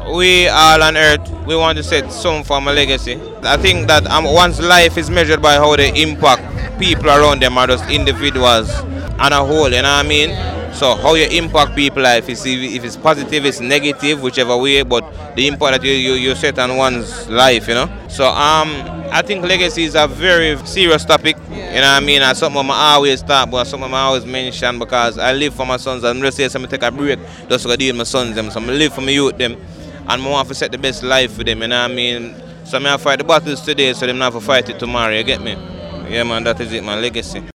we all on earth, we want to set some form of legacy. I think that one's life is measured by how they impact people around them or just individuals on a whole, you know what I mean? So how you impact people's life, if it's positive, it's negative, whichever way, but the impact that you set on one's life, you know? So I think legacy is a very serious topic, you know what I mean? And something I always talk about, something I always mention because I live for my sons. I'm just saying something take a break just to deal with my sons them. So I live for my youth them and I want to set the best life for them, you know what I mean? So I fight the battles today so them not to fight it tomorrow, you get me? Yeah man, that is it, man, legacy.